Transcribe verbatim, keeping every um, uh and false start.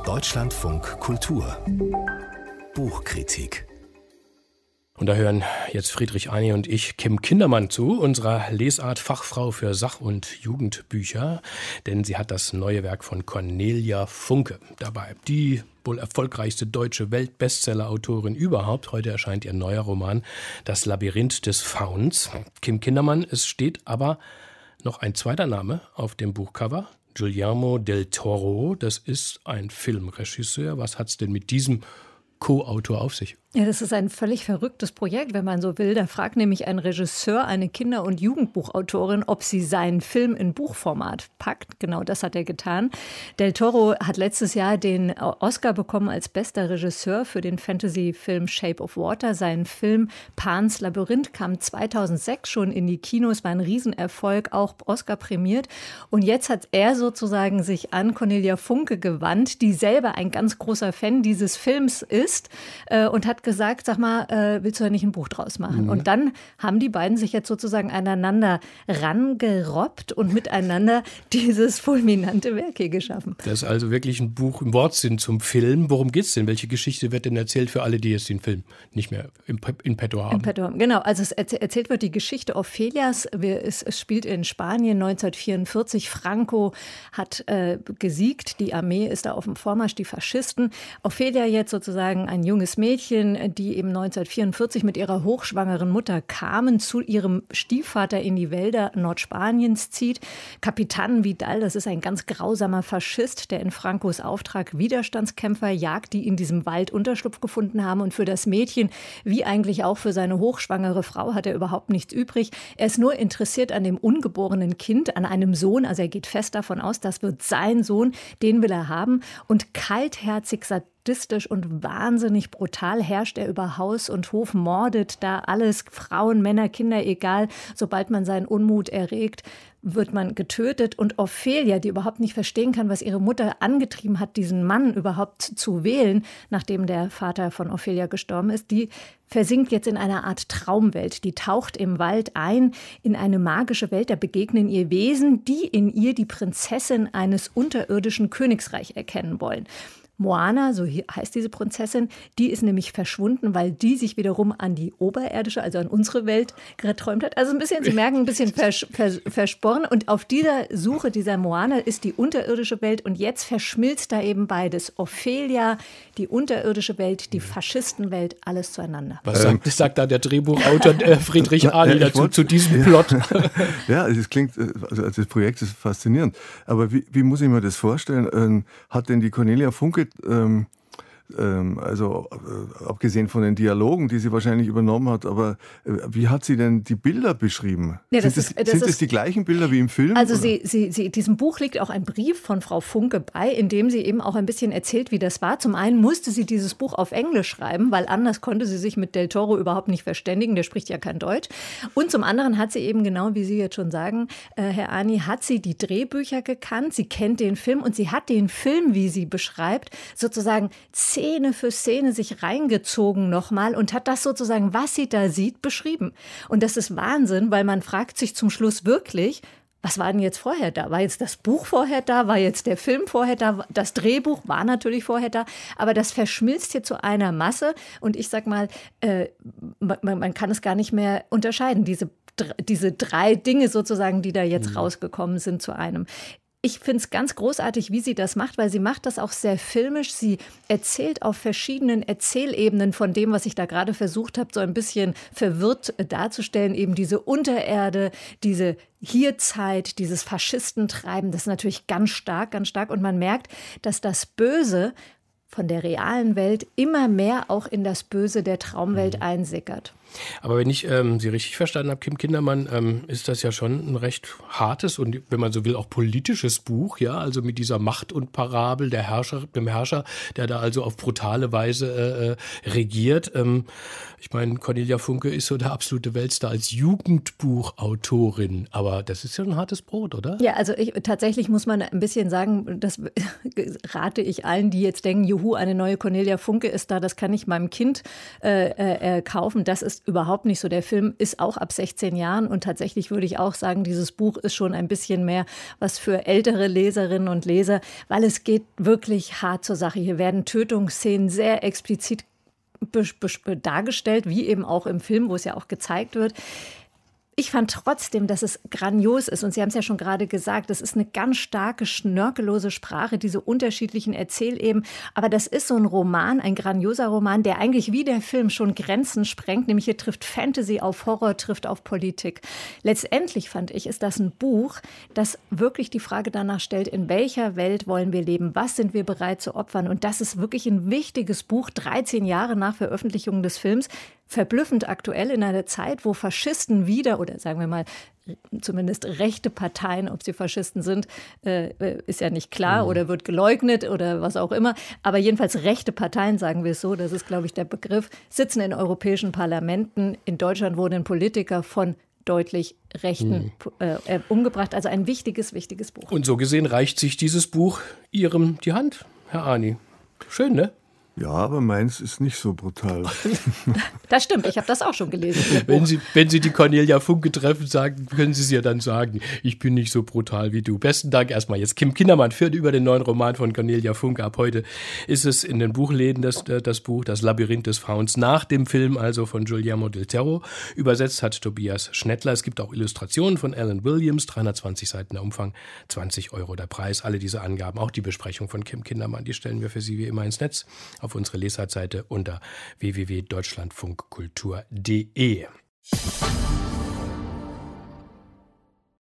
Deutschlandfunk Kultur Buchkritik. Und da hören jetzt Friedrich Arni und ich Kim Kindermann zu, unserer Lesart-Fachfrau für Sach- und Jugendbücher. Denn sie hat das neue Werk von Cornelia Funke dabei. Die wohl erfolgreichste deutsche Weltbestseller-Autorin überhaupt. Heute erscheint ihr neuer Roman Das Labyrinth des Fauns. Kim Kindermann, es steht aber noch ein zweiter Name auf dem Buchcover. Guillermo del Toro, das ist ein Filmregisseur. Was hat's denn mit diesem Co-Autor auf sich? Ja, das ist ein völlig verrücktes Projekt, wenn man so will. Da fragt nämlich ein Regisseur eine Kinder- und Jugendbuchautorin, ob sie seinen Film in Buchformat packt. Genau das hat er getan. Del Toro hat letztes Jahr den Oscar bekommen als bester Regisseur für den Fantasy-Film Shape of Water. Sein Film Pans Labyrinth kam zweitausendsechs schon in die Kinos, war ein Riesenerfolg, auch Oscar prämiert. Und jetzt hat er sozusagen sich an Cornelia Funke gewandt, die selber ein ganz großer Fan dieses Films ist äh, und hat gesagt, sag mal, äh, willst du da nicht ein Buch draus machen? Mhm. Und dann haben die beiden sich jetzt sozusagen aneinander rangerobbt und miteinander dieses fulminante Werk hier geschaffen. Das ist also wirklich ein Buch im Wortsinn zum Film. Worum geht's denn? Welche Geschichte wird denn erzählt für alle, die jetzt den Film nicht mehr in, in petto haben? In petto haben, genau. Also es erzählt wird die Geschichte Ophelias. Es, es spielt in Spanien neunzehnhundertvierundvierzig. Franco hat äh, gesiegt. Die Armee ist da auf dem Vormarsch, die Faschisten. Ophelia jetzt sozusagen ein junges Mädchen, die eben neunzehnhundertvierundvierzig mit ihrer hochschwangeren Mutter kamen, zu ihrem Stiefvater in die Wälder Nordspaniens zieht. Kapitan Vidal, das ist ein ganz grausamer Faschist, der in Francos Auftrag Widerstandskämpfer jagt, die in diesem Wald Unterschlupf gefunden haben. Und für das Mädchen, wie eigentlich auch für seine hochschwangere Frau, hat er überhaupt nichts übrig. Er ist nur interessiert an dem ungeborenen Kind, an einem Sohn. Also er geht fest davon aus, das wird sein Sohn, den will er haben. Und kaltherzig, sadistisch und wahnsinnig brutal herrscht er über Haus und Hof, mordet da alles, Frauen, Männer, Kinder, egal. Sobald man seinen Unmut erregt, wird man getötet. Und Ophelia, die überhaupt nicht verstehen kann, was ihre Mutter angetrieben hat, diesen Mann überhaupt zu wählen, nachdem der Vater von Ophelia gestorben ist, die versinkt jetzt in einer Art Traumwelt. Die taucht im Wald ein in eine magische Welt. Da begegnen ihr Wesen, die in ihr die Prinzessin eines unterirdischen Königsreichs erkennen wollen. Moana, so heißt diese Prinzessin, die ist nämlich verschwunden, weil die sich wiederum an die oberirdische, also an unsere Welt geträumt hat. Also ein bisschen, Sie merken, ein bisschen vers, vers, versporen. Und auf dieser Suche dieser Moana ist die unterirdische Welt und jetzt verschmilzt da eben beides. Ophelia, die unterirdische Welt, die Faschistenwelt, alles zueinander. Was sagt, sagt da der Drehbuchautor äh, Friedrich Arni dazu, wollt, zu diesem ja, Plot? Ja, es klingt, also das Projekt ist faszinierend. Aber wie, wie muss ich mir das vorstellen? Ähm, hat denn die Cornelia Funke Ähm, ähm, also äh, abgesehen von den Dialogen, die sie wahrscheinlich übernommen hat, aber äh, wie hat sie denn die Bilder beschrieben? Ja, das sind ist, das, das sind ist, das die gleichen Bilder wie im Film? Also sie, sie, sie, diesem Buch liegt auch ein Brief von Frau Funke bei, in dem sie eben auch ein bisschen erzählt, wie das war. Zum einen musste sie dieses Buch auf Englisch schreiben, weil anders konnte sie sich mit Del Toro überhaupt nicht verständigen, der spricht ja kein Deutsch. Und zum anderen hat sie eben, genau wie Sie jetzt schon sagen, äh, Herr Arni, hat sie die Drehbücher gekannt, sie kennt den Film und sie hat den Film, wie sie beschreibt, sozusagen Szene für Szene sich reingezogen nochmal und hat das sozusagen, was sie da sieht, beschrieben. Und das ist Wahnsinn, weil man fragt sich zum Schluss wirklich, was war denn jetzt vorher da? War jetzt das Buch vorher da? War jetzt der Film vorher da? Das Drehbuch war natürlich vorher da. Aber das verschmilzt hier zu einer Masse. Und ich sag mal, äh, man, man kann es gar nicht mehr unterscheiden. Diese, diese drei Dinge sozusagen, die da jetzt mhm. rausgekommen sind zu einem. Ich finde es ganz großartig, wie sie das macht, weil sie macht das auch sehr filmisch. Sie erzählt auf verschiedenen Erzählebenen von dem, was ich da gerade versucht habe, so ein bisschen verwirrt darzustellen. Eben diese Untererde, diese Hierzeit, dieses Faschistentreiben, das ist natürlich ganz stark, ganz stark. Und man merkt, dass das Böse von der realen Welt immer mehr auch in das Böse der Traumwelt einsickert. Aber wenn ich ähm, Sie richtig verstanden habe, Kim Kindermann, ähm, ist das ja schon ein recht hartes und, wenn man so will, auch politisches Buch, ja, also mit dieser Macht und Parabel der Herrscher, dem Herrscher, der da also auf brutale Weise äh, regiert. Ähm, ich meine, Cornelia Funke ist so der absolute Weltstar als Jugendbuchautorin, aber das ist ja ein hartes Brot, oder? Ja, also ich, tatsächlich muss man ein bisschen sagen, das rate ich allen, die jetzt denken, juhu, eine neue Cornelia Funke ist da, das kann ich meinem Kind äh, äh, kaufen. Das ist ist überhaupt nicht so. Der Film ist auch ab sechzehn Jahren und tatsächlich würde ich auch sagen, dieses Buch ist schon ein bisschen mehr was für ältere Leserinnen und Leser, weil es geht wirklich hart zur Sache. Hier werden Tötungsszenen sehr explizit dargestellt, wie eben auch im Film, wo es ja auch gezeigt wird. Ich fand trotzdem, dass es grandios ist. Und Sie haben es ja schon gerade gesagt, das ist eine ganz starke, schnörkellose Sprache, diese unterschiedlichen Erzähleben. Aber das ist so ein Roman, ein grandioser Roman, der eigentlich wie der Film schon Grenzen sprengt. Nämlich hier trifft Fantasy auf Horror, trifft auf Politik. Letztendlich fand ich, ist das ein Buch, das wirklich die Frage danach stellt, in welcher Welt wollen wir leben? Was sind wir bereit zu opfern? Und das ist wirklich ein wichtiges Buch, dreizehn Jahre nach Veröffentlichung des Films. Verblüffend aktuell in einer Zeit, wo Faschisten wieder, oder sagen wir mal zumindest rechte Parteien, ob sie Faschisten sind, äh, ist ja nicht klar, mhm. oder wird geleugnet oder was auch immer. Aber jedenfalls rechte Parteien, sagen wir es so, das ist, glaube ich, der Begriff, sitzen in europäischen Parlamenten. In Deutschland wurden Politiker von deutlich Rechten mhm. äh, umgebracht. Also ein wichtiges, wichtiges Buch. Und so gesehen reicht sich dieses Buch Ihrem die Hand, Herr Arni. Schön, ne? Ja, aber meins ist nicht so brutal. Das stimmt, ich habe das auch schon gelesen. Wenn Sie, wenn Sie die Cornelia Funke treffen, sagen, können Sie es ja dann sagen, ich bin nicht so brutal wie du. Besten Dank erstmal. Jetzt Kim Kindermann führt über den neuen Roman von Cornelia Funke. Ab heute ist es in den Buchläden das, das Buch Das Labyrinth des Fauns, nach dem Film also von Guillermo del Toro. Übersetzt hat Tobias Schnettler. Es gibt auch Illustrationen von Alan Williams, dreihundertzwanzig Seiten der Umfang, zwanzig Euro der Preis. Alle diese Angaben, auch die Besprechung von Kim Kindermann, die stellen wir für Sie wie immer ins Netz auf unsere Lesartseite unter w w w punkt deutschlandfunkkultur punkt de.